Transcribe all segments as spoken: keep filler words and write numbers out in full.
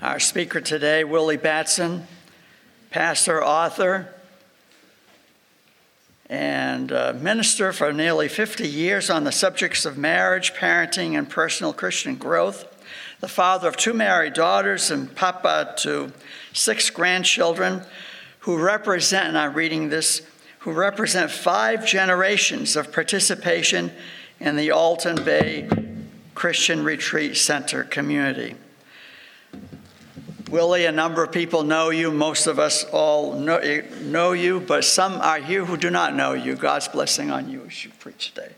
Our speaker today, Willie Batson, pastor, author, and uh, minister for nearly fifty years on the subjects of marriage, parenting, and personal Christian growth, the father of two married daughters and papa to six grandchildren who represent, and I'm reading this, who represent five generations of participation in the Alton Bay Christian Retreat Center community. Willie, a number of people know you. Most of us all know, know you, but some are here who do not know you. God's blessing on you as you preach today.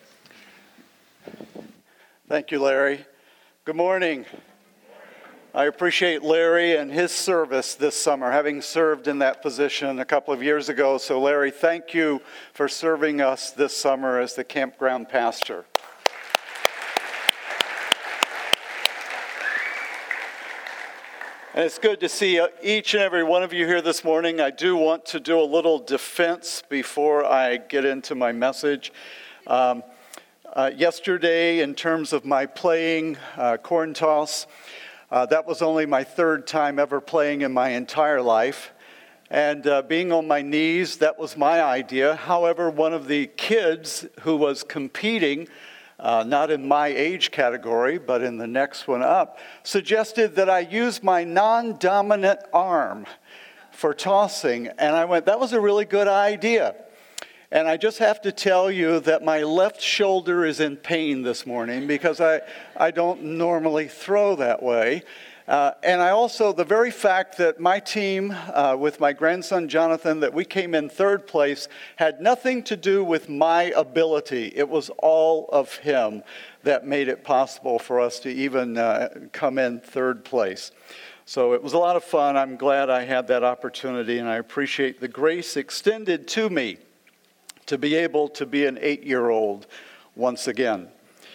Thank you, Larry. Good morning. I appreciate Larry and his service this summer, having served in that position a couple of years ago. So, Larry, thank you for serving us this summer as the campground pastor. And it's good to see each and every one of you here this morning. I do want to do a little defense before I get into my message. Um, uh, yesterday, in terms of my playing uh, corn toss, uh, that was only my third time ever playing in my entire life. And uh, being on my knees, that was my idea. However, one of the kids who was competing, Uh, not in my age category, but in the next one up, suggested that I use my non-dominant arm for tossing. And I went, that was a really good idea. And I just have to tell you that my left shoulder is in pain this morning because I, I don't normally throw that way. Uh, and I also, the very fact that my team, uh, with my grandson Jonathan, that we came in third place, had nothing to do with my ability. It was all of him that made it possible for us to even uh, come in third place. So it was a lot of fun. I'm glad I had that opportunity, and I appreciate the grace extended to me to be able to be an eight-year-old once again.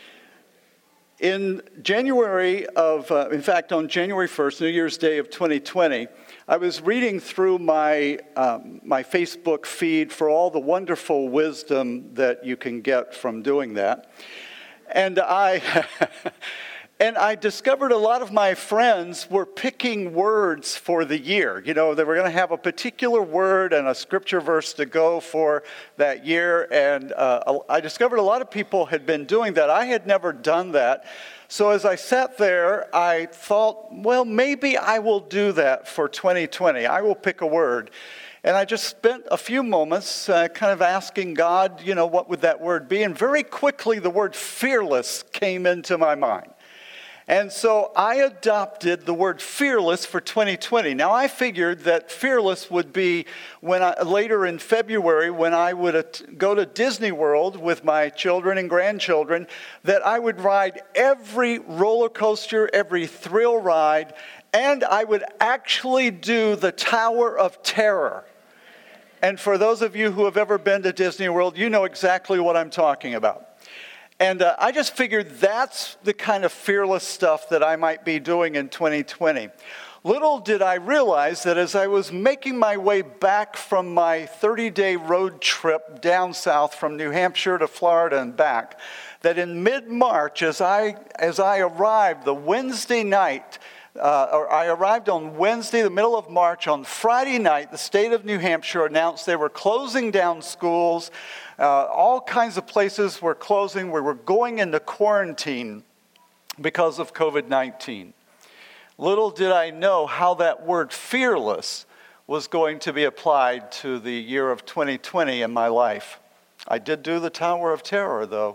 In January of, uh, in fact, on January first, New Year's Day of twenty twenty, I was reading through my um, my Facebook feed for all the wonderful wisdom that you can get from doing that, and I and I discovered a lot of my friends were picking words for the year. You know, they were going to have a particular word and a scripture verse to go for that year, and uh, I discovered a lot of people had been doing that. I had never done that. So as I sat there, I thought, well, maybe I will do that for twenty twenty. I will pick a word. And I just spent a few moments uh, kind of asking God, you know, what would that word be? And very quickly, the word fearless came into my mind. And so I adopted the word fearless for twenty twenty. Now, I figured that fearless would be when I, later in February, when I would at, go to Disney World with my children and grandchildren, that I would ride every roller coaster, every thrill ride, and I would actually do the Tower of Terror. And for those of you who have ever been to Disney World, you know exactly what I'm talking about. And uh, I just figured that's the kind of fearless stuff that I might be doing in twenty twenty. Little did I realize that as I was making my way back from my thirty-day road trip down south from New Hampshire to Florida and back, that in mid-March, as I as I arrived the Wednesday night, uh, or I arrived on Wednesday, the middle of March, on Friday night, the state of New Hampshire announced they were closing down schools. Uh, all kinds of places were closing. We were going into quarantine because of covid nineteen. Little did I know how that word fearless was going to be applied to the year of twenty twenty in my life. I did do the Tower of Terror, though.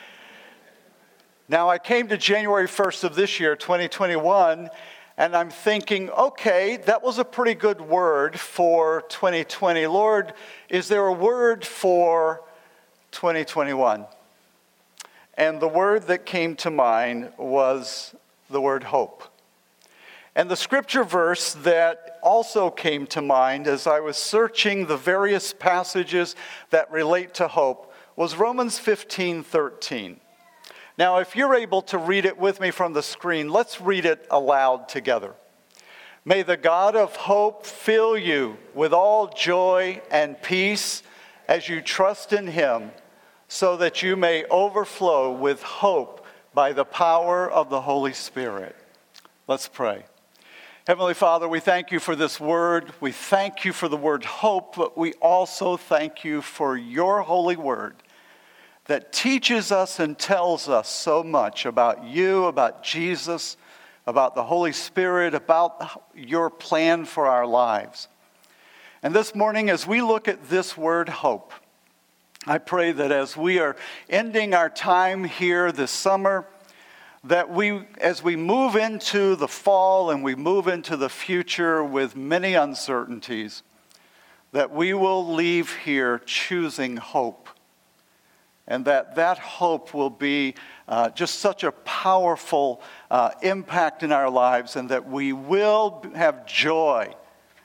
Now, I came to January first of this year, twenty twenty-one, and I'm thinking, okay, that was a pretty good word for twenty twenty. Lord, is there a word for twenty twenty-one? And the word that came to mind was the word hope. And the scripture verse that also came to mind as I was searching the various passages that relate to hope was Romans fifteen thirteen. Now, if you're able to read it with me from the screen, let's read it aloud together. May the God of hope fill you with all joy and peace as you trust in him, so that you may overflow with hope by the power of the Holy Spirit. Let's pray. Heavenly Father, we thank you for this word. We thank you for the word hope, but we also thank you for your holy word that teaches us and tells us so much about you, about Jesus, about the Holy Spirit, about your plan for our lives. And this morning, as we look at this word hope, I pray that as we are ending our time here this summer, that we, as we move into the fall and we move into the future with many uncertainties, that we will leave here choosing hope. And that that hope will be uh, just such a powerful uh, impact in our lives, and that we will have joy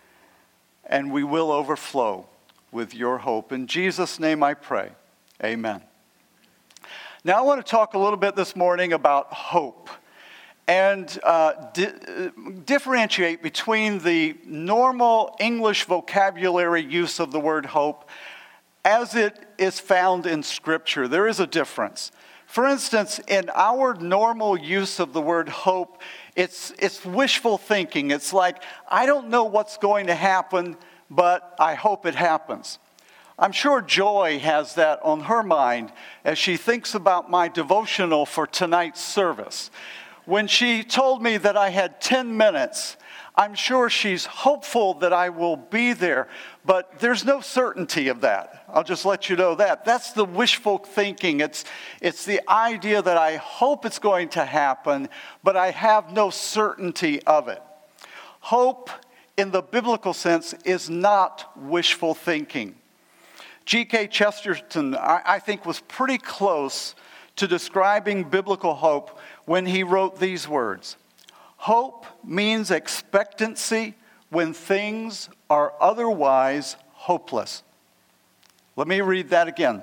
and we will overflow with your hope. In Jesus' name I pray, amen. Now I want to talk a little bit this morning about hope and uh, di- differentiate between the normal English vocabulary use of the word hope as it is found in Scripture. There is a difference. For instance, in our normal use of the word hope, it's, it's wishful thinking. It's like, I don't know what's going to happen, but I hope it happens. I'm sure Joy has that on her mind as she thinks about my devotional for tonight's service. When she told me that I had ten minutes, I'm sure she's hopeful that I will be there, but there's no certainty of that. I'll just let you know that. That's the wishful thinking. It's, it's the idea that I hope it's going to happen, but I have no certainty of it. Hope, in the biblical sense, is not wishful thinking. G K Chesterton, I, I think, was pretty close to describing biblical hope when he wrote these words. Hope means expectancy when things are otherwise hopeless. Let me read that again.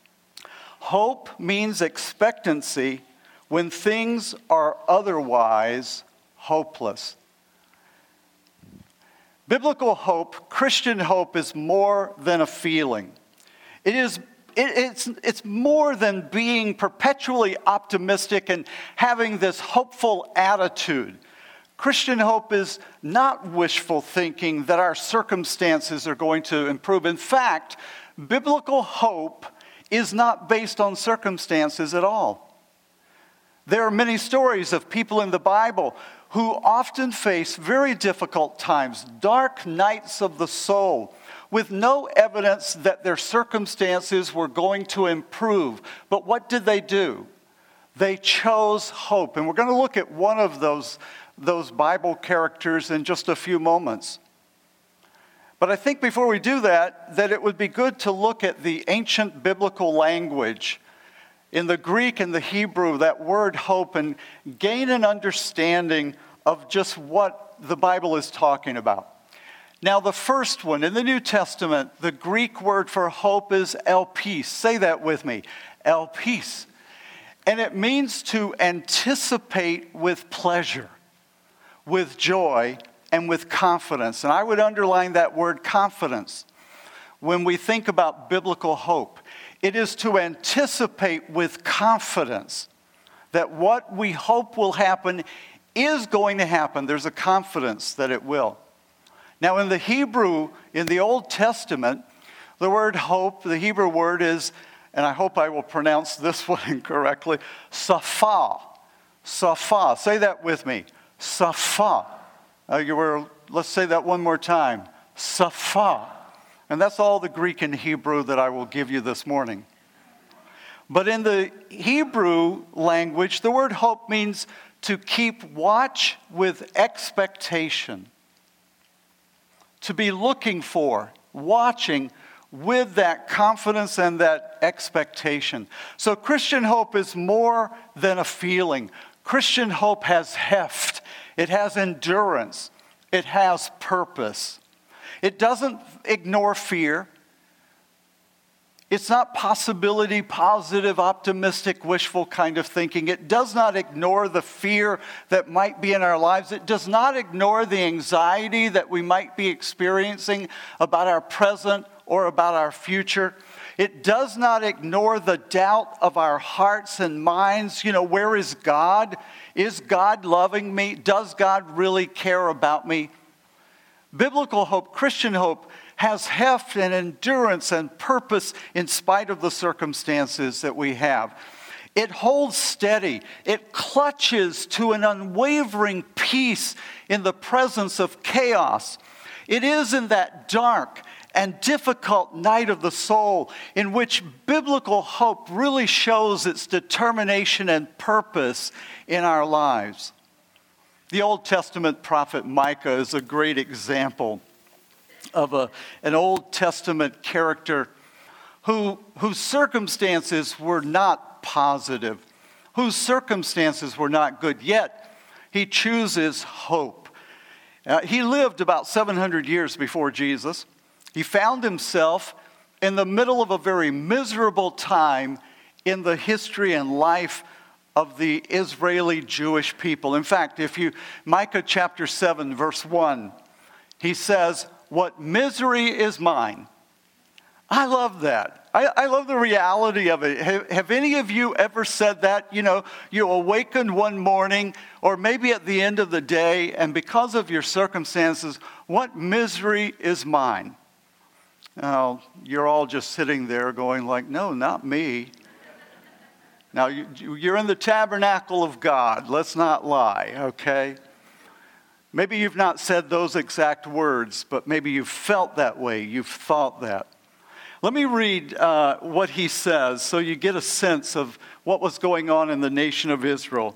Hope means expectancy when things are otherwise hopeless. Biblical hope, Christian hope, is more than a feeling. It is It, it's, it's more than being perpetually optimistic and having this hopeful attitude. Christian hope is not wishful thinking that our circumstances are going to improve. In fact, biblical hope is not based on circumstances at all. There are many stories of people in the Bible who often face very difficult times, dark nights of the soul, with no evidence that their circumstances were going to improve. But what did they do? They chose hope. And we're going to look at one of those, those Bible characters in just a few moments. But I think before we do that, that it would be good to look at the ancient biblical language in the Greek and the Hebrew, that word hope, and gain an understanding of just what the Bible is talking about. Now, the first one, in the New Testament, the Greek word for hope is elpis. Say that with me, elpis. And it means to anticipate with pleasure, with joy, and with confidence. And I would underline that word confidence when we think about biblical hope. It is to anticipate with confidence that what we hope will happen is going to happen. There's a confidence that it will. Now, in the Hebrew, in the Old Testament, the word hope, the Hebrew word is, and I hope I will pronounce this one correctly, safa. Safa. Say that with me. Safa. Uh, you were, let's say that one more time. Safa. And that's all the Greek and Hebrew that I will give you this morning. But in the Hebrew language, the word hope means to keep watch with expectation. To be looking for, watching with that confidence and that expectation. So Christian hope is more than a feeling. Christian hope has heft. It has endurance. It has purpose. It doesn't ignore fear. It's not possibility, positive, optimistic, wishful kind of thinking. It does not ignore the fear that might be in our lives. It does not ignore the anxiety that we might be experiencing about our present or about our future. It does not ignore the doubt of our hearts and minds. You know, where is God? Is God loving me? Does God really care about me? Biblical hope, Christian hope, has heft and endurance and purpose in spite of the circumstances that we have. It holds steady. It clutches to an unwavering peace in the presence of chaos. It is in that dark and difficult night of the soul in which biblical hope really shows its determination and purpose in our lives. The Old Testament prophet Micah is a great example of a, an Old Testament character who, whose circumstances were not positive, whose circumstances were not good, yet he chooses hope. Uh, he lived about seven hundred years before Jesus. He found himself in the middle of a very miserable time in the history and life of the Israeli Jewish people. In fact, if you, Micah chapter seven, verse one, he says, "What misery is mine." I love that. I, I love the reality of it. Have, have any of you ever said that? You know, you awakened one morning or maybe at the end of the day, and because of your circumstances, what misery is mine? Now, you're all just sitting there going like, no, not me. Now, you, you're in the tabernacle of God. Let's not lie, okay? Maybe you've not said those exact words, but maybe you've felt that way. You've thought that. Let me read uh, what he says so you get a sense of what was going on in the nation of Israel.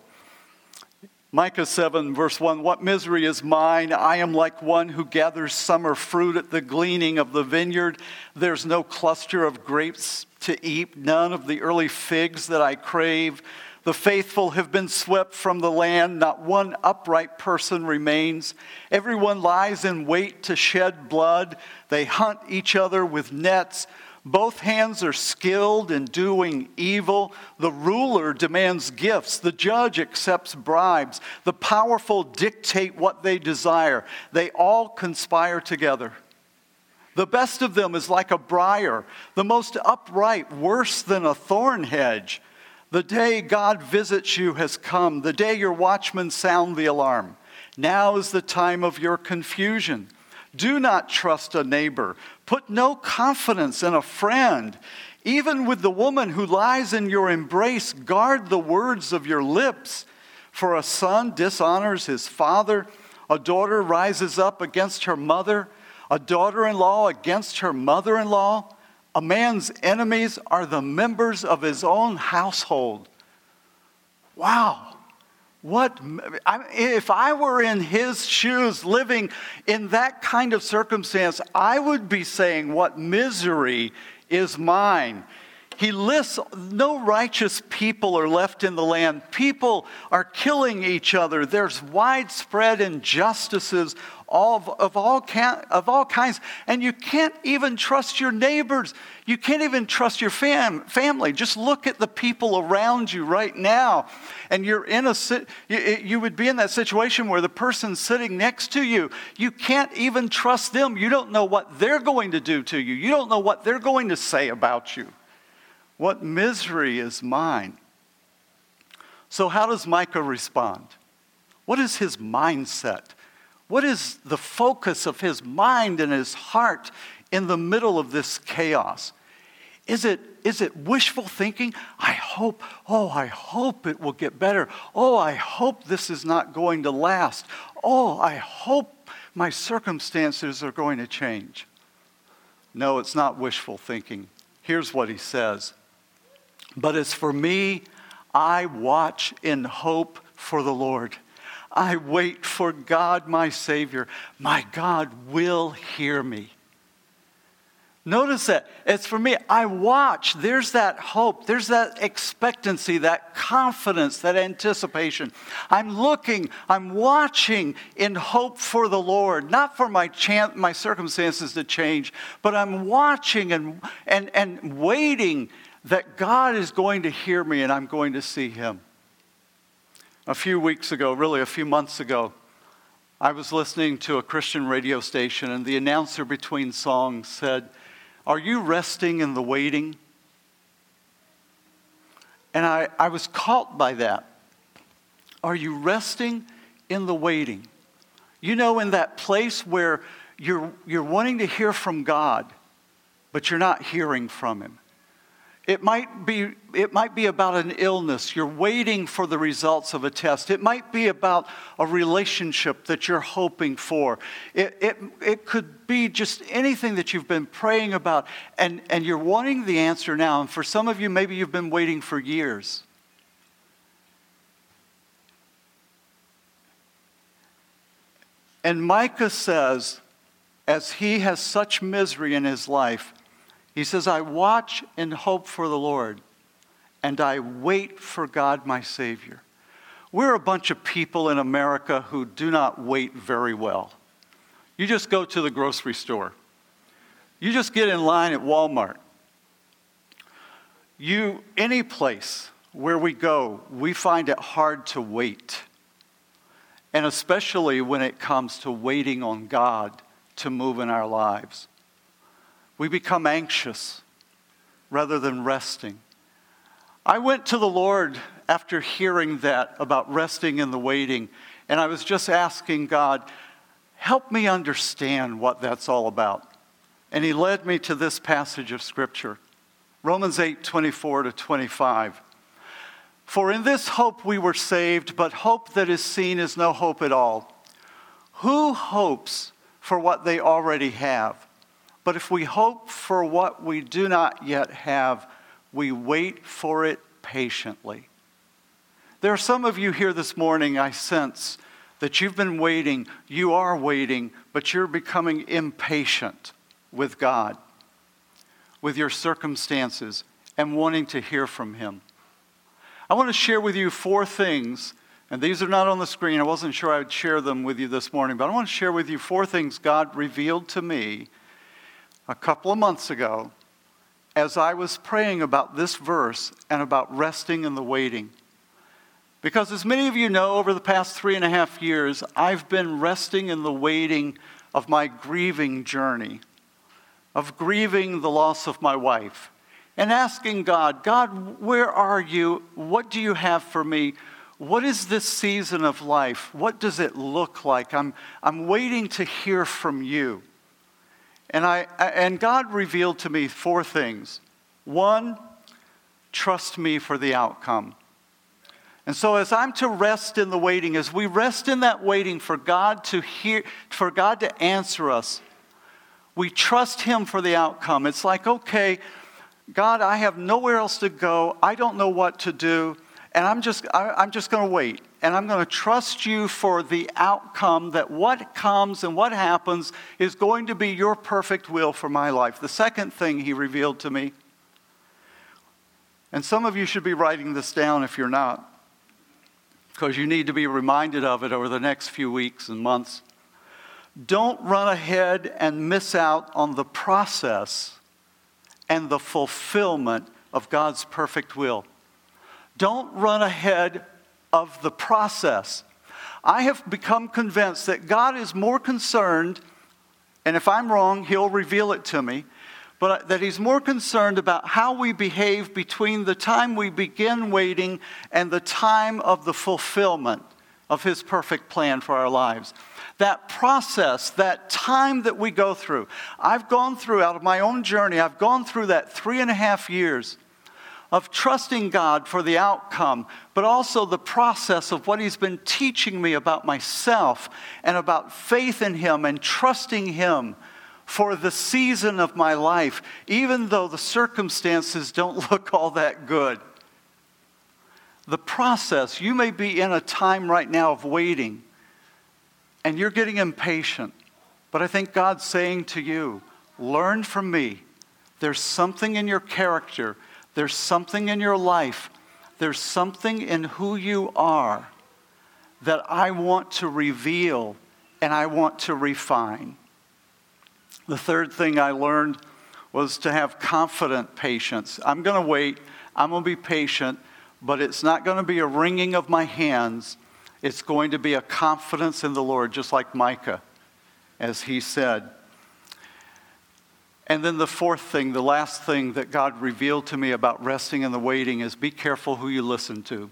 Micah seven, verse one, "What misery is mine? I am like one who gathers summer fruit at the gleaning of the vineyard. There's no cluster of grapes to eat, none of the early figs that I crave. The faithful have been swept from the land. Not one upright person remains. Everyone lies in wait to shed blood. They hunt each other with nets. Both hands are skilled in doing evil. The ruler demands gifts. The judge accepts bribes. The powerful dictate what they desire. They all conspire together. The best of them is like a briar, the most upright worse than a thorn hedge. The day God visits you has come, the day your watchmen sound the alarm. Now is the time of your confusion. Do not trust a neighbor. Put no confidence in a friend. Even with the woman who lies in your embrace, guard the words of your lips. For a son dishonors his father. A daughter rises up against her mother. A daughter-in-law against her mother-in-law. A man's enemies are the members of his own household. Wow. What, I, if I were in his shoes living in that kind of circumstance, I would be saying, what misery is mine. He lists no righteous people are left in the land. People are killing each other. There's widespread injustices of, of, all, of all kinds. And you can't even trust your neighbors. You can't even trust your fam, family. Just look at the people around you right now. And you're in a, you, you would be in that situation where the person sitting next to you, you can't even trust them. You don't know what they're going to do to you. You don't know what they're going to say about you. What misery is mine. So how does Micah respond? What is his mindset? What is the focus of his mind and his heart in the middle of this chaos? Is it, is it wishful thinking? I hope, oh, I hope it will get better. Oh, I hope this is not going to last. Oh, I hope my circumstances are going to change. No, it's not wishful thinking. Here's what he says. But as for me, I watch in hope for the Lord. I wait for God, my Savior. My God will hear me. Notice that. It's for me. I watch. There's that hope. There's that expectancy, that confidence, that anticipation. I'm looking, I'm watching in hope for the Lord. Not for my chance, my circumstances to change, but I'm watching and, and, and waiting that God is going to hear me and I'm going to see him. A few weeks ago, really a few months ago, I was listening to a Christian radio station and the announcer between songs said, Are you resting in the waiting? And I, I was caught by that. Are you resting in the waiting? You know, in that place where you're, you're wanting to hear from God, but you're not hearing from Him. It might be, it might be about an illness. You're waiting for the results of a test. It might be about a relationship that you're hoping for. It, it, it could be just anything that you've been praying about, and, and you're wanting the answer now. And for some of you, maybe you've been waiting for years. And Micah says, as he has such misery in his life, he says, I watch and hope for the Lord, and I wait for God my Savior. We're a bunch of people in America who do not wait very well. You just go to the grocery store. You just get in line at Walmart. You, any place where we go, we find it hard to wait. And especially when it comes to waiting on God to move in our lives. We become anxious rather than resting. I went to the Lord after hearing that about resting in the waiting, and I was just asking God, help me understand what that's all about. And He led me to this passage of Scripture, Romans eight, twenty-four to twenty-five. For in this hope we were saved, but hope that is seen is no hope at all. Who hopes for what they already have? But if we hope for what we do not yet have, we wait for it patiently. There are some of you here this morning, I sense, that you've been waiting, you are waiting, but you're becoming impatient with God, with your circumstances, and wanting to hear from Him. I want to share with you four things, and these are not on the screen. I wasn't sure I would share them with you this morning, but I want to share with you four things God revealed to me a couple of months ago as I was praying about this verse and about resting in the waiting. Because as many of you know, over the past three and a half years, I've been resting in the waiting of my grieving journey, of grieving the loss of my wife, and asking God, God, where are you? What do you have for me? What is this season of life? What does it look like? I'm, I'm waiting to hear from you. And I and God revealed to me four things. One, trust me for the outcome. And so as I'm to rest in the waiting, as we rest in that waiting for God to hear, for God to answer us, we trust Him for the outcome. It's like, okay, God, I have nowhere else to go. I don't know what to do. And I'm just, I, I'm just going to wait. And I'm going to trust you for the outcome, that what comes and what happens is going to be your perfect will for my life. The second thing He revealed to me, and some of you should be writing this down if you're not, because you need to be reminded of it over the next few weeks and months. Don't run ahead and miss out on the process and the fulfillment of God's perfect will. Don't run ahead of the process. I have become convinced that God is more concerned, and if I'm wrong, He'll reveal it to me, but that He's more concerned about how we behave between the time we begin waiting and the time of the fulfillment of His perfect plan for our lives. That process, that time that we go through. I've gone through, out of my own journey, I've gone through that three and a half years of trusting God for the outcome, but also the process of what He's been teaching me about myself and about faith in Him and trusting Him for the season of my life, even though the circumstances don't look all that good. The process, you may be in a time right now of waiting, and you're getting impatient, but I think God's saying to you, learn from me. There's something in your character. There's something in your life. There's something in who you are that I want to reveal and I want to refine. The third thing I learned was to have confident patience. I'm going to wait. I'm going to be patient, but it's not going to be a wringing of my hands. It's going to be a confidence in the Lord, just like Micah, as he said. And then the fourth thing, the last thing that God revealed to me about resting in the waiting is be careful who you listen to.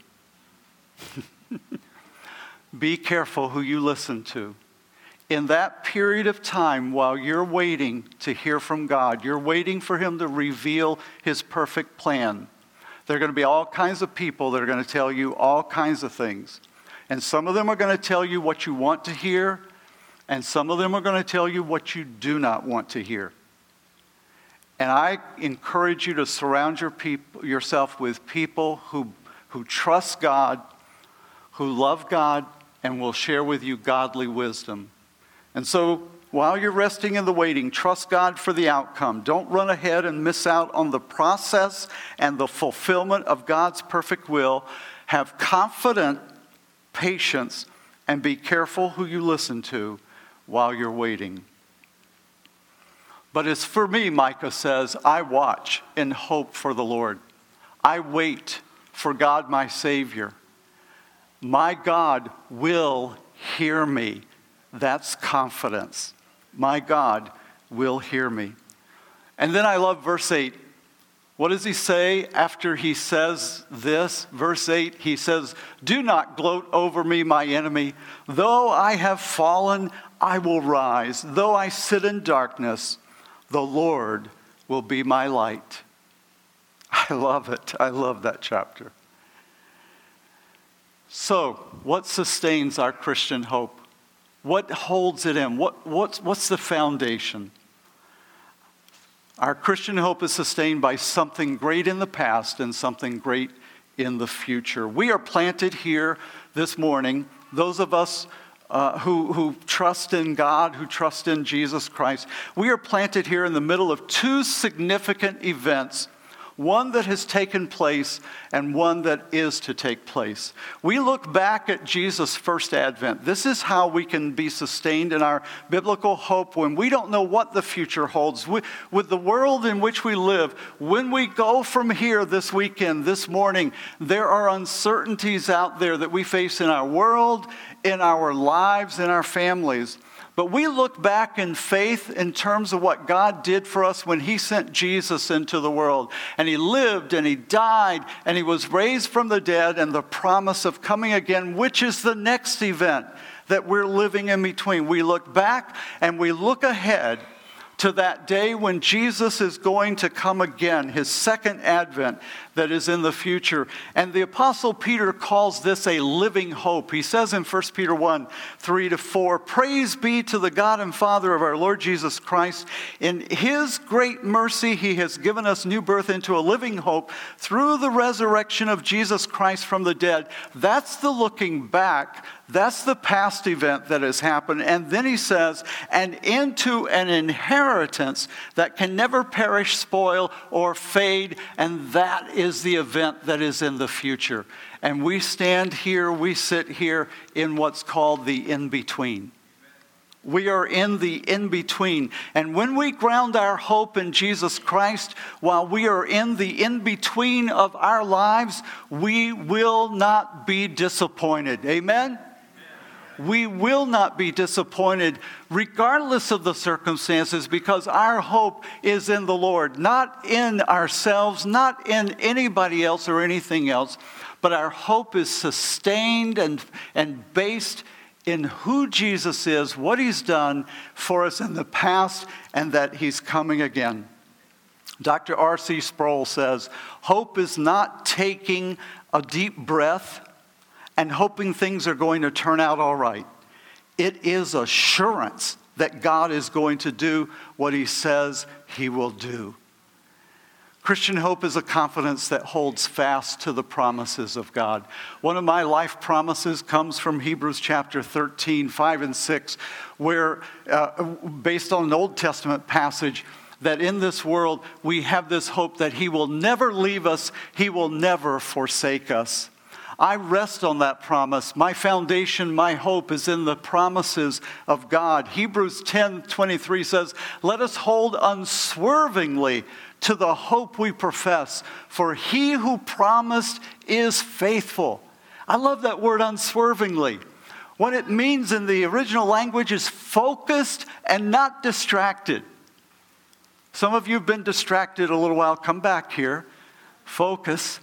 Be careful who you listen to. In that period of time while you're waiting to hear from God, you're waiting for Him to reveal His perfect plan. There are going to be all kinds of people that are going to tell you all kinds of things. And some of them are going to tell you what you want to hear, and some of them are going to tell you what you do not want to hear. And I encourage you to surround your peop- yourself with people who, who trust God, who love God, and will share with you godly wisdom. And so, while you're resting in the waiting, trust God for the outcome. Don't run ahead and miss out on the process and the fulfillment of God's perfect will. Have confident patience and be careful who you listen to while you're waiting. But as for me, Micah says, I watch and hope for the Lord. I wait for God, my Savior. My God will hear me. That's confidence. My God will hear me. And then I love verse eight. What does he say after he says this? Verse eight, he says, do not gloat over me, my enemy. Though I have fallen, I will rise. Though I sit in darkness, the Lord will be my light. I love it. I love that chapter. So, what sustains our Christian hope? What holds it in? What, what's, what's the foundation? Our Christian hope is sustained by something great in the past and something great in the future. We are planted here this morning, those of us uh, who, who trust in God, who trust in Jesus Christ. We are planted here in the middle of two significant events. One that has taken place and one that is to take place. We look back at Jesus' first advent. This is how we can be sustained in our biblical hope when we don't know what the future holds. We, with the world in which we live, when we go from here this weekend, this morning, there are uncertainties out there that we face in our world, in our lives, in our families. But we look back in faith in terms of what God did for us when He sent Jesus into the world. And He lived and He died and He was raised from the dead, and the promise of coming again, which is the next event that we're living in between. We look back and we look ahead to that day when Jesus is going to come again, His second advent that is in the future. And the Apostle Peter calls this a living hope. He says in First Peter one, three to four, praise be to the God and Father of our Lord Jesus Christ. In His great mercy, He has given us new birth into a living hope through the resurrection of Jesus Christ from the dead. That's the looking back. That's the past event that has happened. And then he says, and into an inheritance that can never perish, spoil, or fade. And that is the event that is in the future. And we stand here, we sit here in what's called the in-between. We are in the in-between. And when we ground our hope in Jesus Christ, while we are in the in-between of our lives, we will not be disappointed. Amen? We will not be disappointed regardless of the circumstances, because our hope is in the Lord, not in ourselves, not in anybody else or anything else, but our hope is sustained and, and based in who Jesus is, what He's done for us in the past, and that He's coming again. Doctor R C Sproul says, hope is not taking a deep breath and hoping things are going to turn out all right. It is assurance that God is going to do what He says He will do. Christian hope is a confidence that holds fast to the promises of God. One of my life promises comes from Hebrews chapter thirteen, five and six, where, uh, based on an Old Testament passage, that in this world we have this hope that He will never leave us, He will never forsake us. I rest on that promise. My foundation, my hope is in the promises of God. Hebrews ten twenty-three says, let us hold unswervingly to the hope we profess, for He who promised is faithful. I love that word unswervingly. What it means in the original language is focused and not distracted. Some of you have been distracted a little while. Come back here. Focus.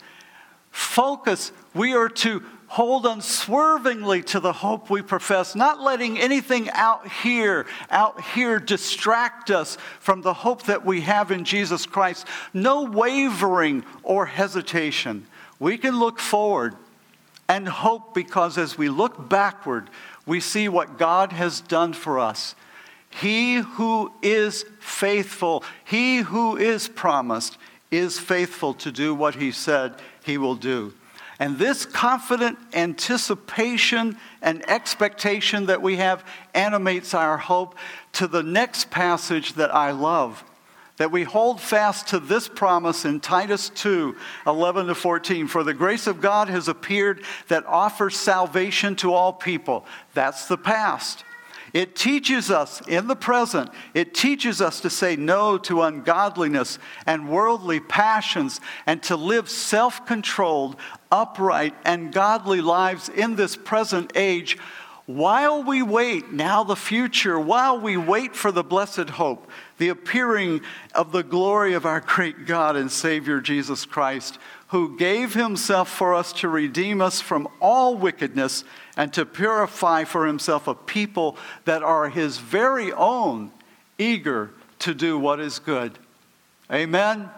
Focus. We are to hold unswervingly to the hope we profess, not letting anything out here, out here distract us from the hope that we have in Jesus Christ. No wavering or hesitation. We can look forward and hope, because as we look backward, we see what God has done for us. He who is faithful, he who is promised, is faithful to do what he said he will do. And this confident anticipation and expectation that we have animates our hope to the next passage that I love. That we hold fast to this promise in Titus two, eleven to fourteen. For the grace of God has appeared that offers salvation to all people. That's the past. It teaches us in the present, it teaches us to say no to ungodliness and worldly passions and to live self-controlled, upright, and godly lives in this present age while we wait, now the future, while we wait for the blessed hope, the appearing of the glory of our great God and Savior Jesus Christ, who gave himself for us to redeem us from all wickedness and to purify for himself a people that are his very own, eager to do what is good. Amen?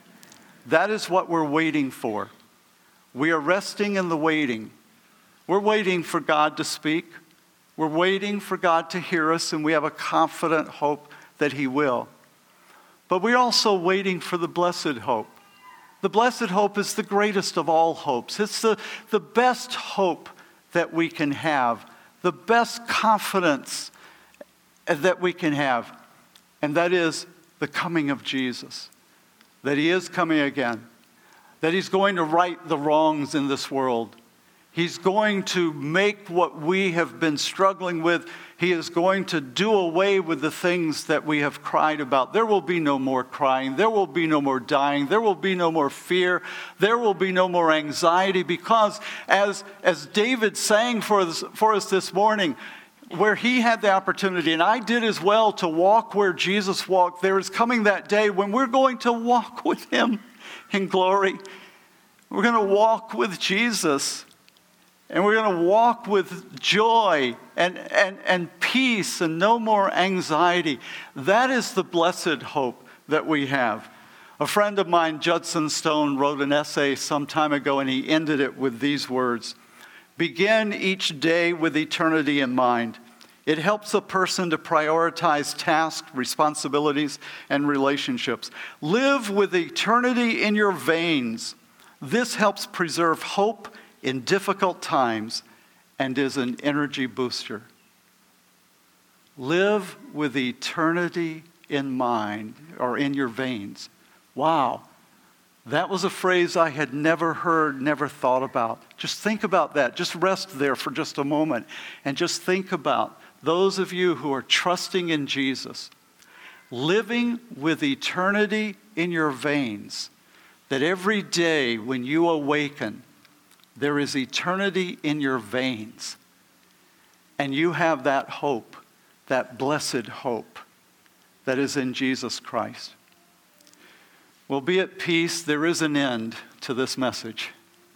That is what we're waiting for. We are resting in the waiting. We're waiting for God to speak. We're waiting for God to hear us, and we have a confident hope that he will. But we're also waiting for the blessed hope. The blessed hope is the greatest of all hopes. It's the, the best hope that we can have, the best confidence that we can have, and that is the coming of Jesus, that he is coming again, that he's going to right the wrongs in this world. He's going to make what we have been struggling with. He is going to do away with the things that we have cried about. There will be no more crying. There will be no more dying. There will be no more fear. There will be no more anxiety, because as, as David sang for us, for us this morning, where he had the opportunity, and I did as well, to walk where Jesus walked, there is coming that day when we're going to walk with him in glory. We're going to walk with Jesus. And we're going to walk with joy and, and, and peace and no more anxiety. That is the blessed hope that we have. A friend of mine, Judson Stone, wrote an essay some time ago, and he ended it with these words: "Begin each day with eternity in mind. It helps a person to prioritize tasks, responsibilities, and relationships. Live with eternity in your veins. This helps preserve hope in difficult times and is an energy booster." Live with eternity in mind, or in your veins. Wow. That was a phrase I had never heard, never thought about. Just think about that. Just rest there for just a moment and just think about those of you who are trusting in Jesus, living with eternity in your veins, that every day when you awaken, there is eternity in your veins. And you have that hope, that blessed hope that is in Jesus Christ. Well, be at peace. There is an end to this message.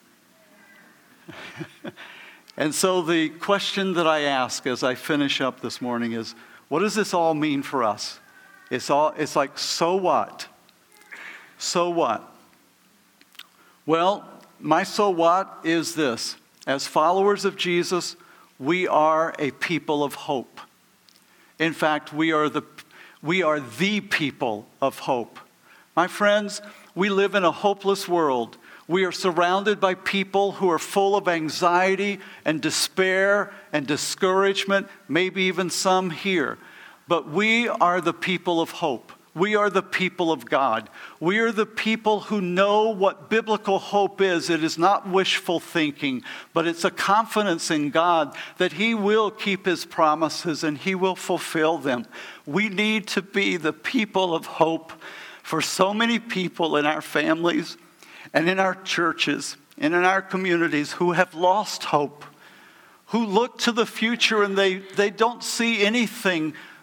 And so the question that I ask as I finish up this morning is, what does this all mean for us? It's all, it's like, so what? So what? Well, my so what is this: as followers of Jesus, we are a people of hope. In fact, we are the we are the people of hope. My friends, we live in a hopeless world. We are surrounded by people who are full of anxiety and despair and discouragement, maybe even some here. But we are the people of hope. We are the people of God. We are the people who know what biblical hope is. It is not wishful thinking, but it's a confidence in God that he will keep his promises and he will fulfill them. We need to be the people of hope for so many people in our families and in our churches and in our communities who have lost hope, who look to the future and they, they don't see anything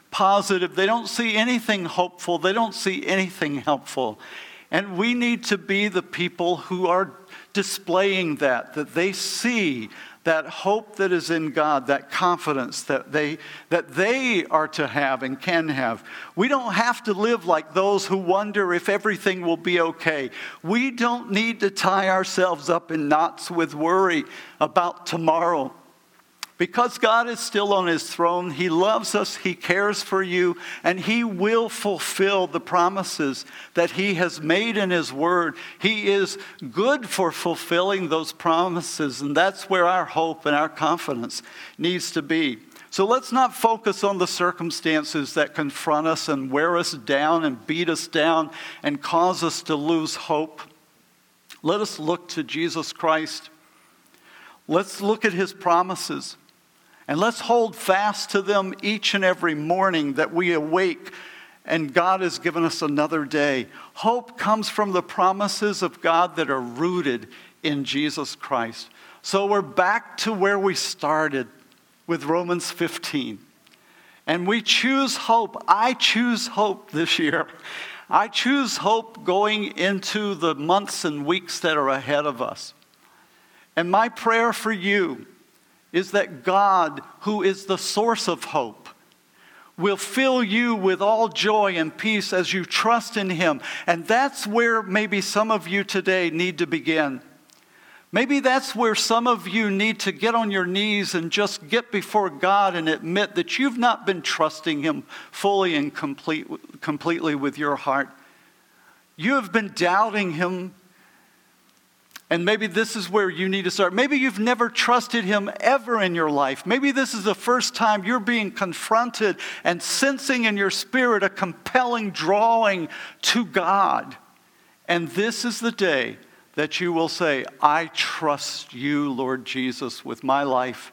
positive. They don't see anything hopeful. They don't see anything helpful. And we need to be the people who are displaying that, that they see that hope that is in God, that confidence that they that they are to have and can have. We don't have to live like those who wonder if everything will be okay. We don't need to tie ourselves up in knots with worry about tomorrow. Because God is still on his throne, he loves us, he cares for you, and he will fulfill the promises that he has made in his word. He is good for fulfilling those promises, and that's where our hope and our confidence needs to be. So let's not focus on the circumstances that confront us and wear us down and beat us down and cause us to lose hope. Let us look to Jesus Christ. Let's look at his promises. And let's hold fast to them each and every morning that we awake and God has given us another day. Hope comes from the promises of God that are rooted in Jesus Christ. So we're back to where we started with Romans fifteen. And we choose hope. I choose hope this year. I choose hope going into the months and weeks that are ahead of us. And my prayer for you is that God, who is the source of hope, will fill you with all joy and peace as you trust in him. And that's where maybe some of you today need to begin. Maybe that's where some of you need to get on your knees and just get before God and admit that you've not been trusting him fully and complete, completely with your heart. You have been doubting him. And maybe this is where you need to start. Maybe you've never trusted him ever in your life. Maybe this is the first time you're being confronted and sensing in your spirit a compelling drawing to God. And this is the day that you will say, I trust you, Lord Jesus, with my life,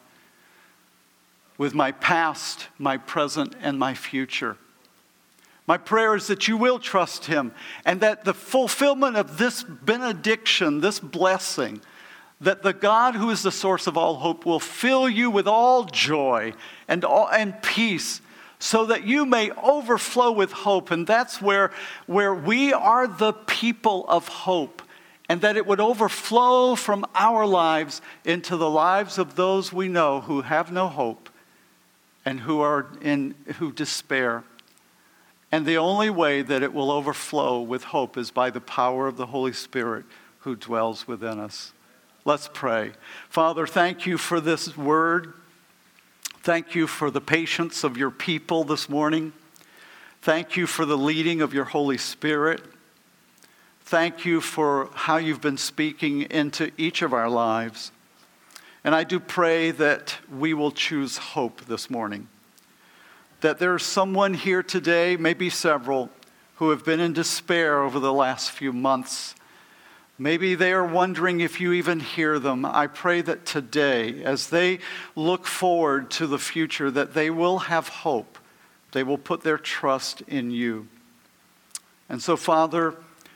with my past, my present, and my future. My prayer is that you will trust him and that the fulfillment of this benediction, this blessing, that the God who is the source of all hope will fill you with all joy and, all, and peace so that you may overflow with hope. And that's where, where we are the people of hope, and that it would overflow from our lives into the lives of those we know who have no hope and who are in who despair. And the only way that it will overflow with hope is by the power of the Holy Spirit who dwells within us. Let's pray. Father, thank you for this word. Thank you for the patience of your people this morning. Thank you for the leading of your Holy Spirit. Thank you for how you've been speaking into each of our lives. And I do pray that we will choose hope this morning. That there's someone here today, maybe several, who have been in despair over the last few months. Maybe they are wondering if you even hear them. I pray that today, as they look forward to the future, that they will have hope. They will put their trust in you. And so, Father,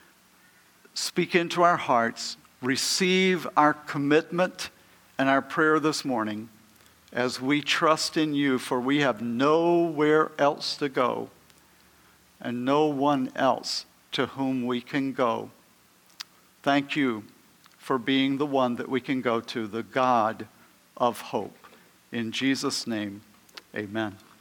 speak into our hearts. Receive our commitment and our prayer this morning as we trust in you, for we have nowhere else to go and no one else to whom we can go. Thank you for being the one that we can go to, the God of hope. In Jesus' name, amen.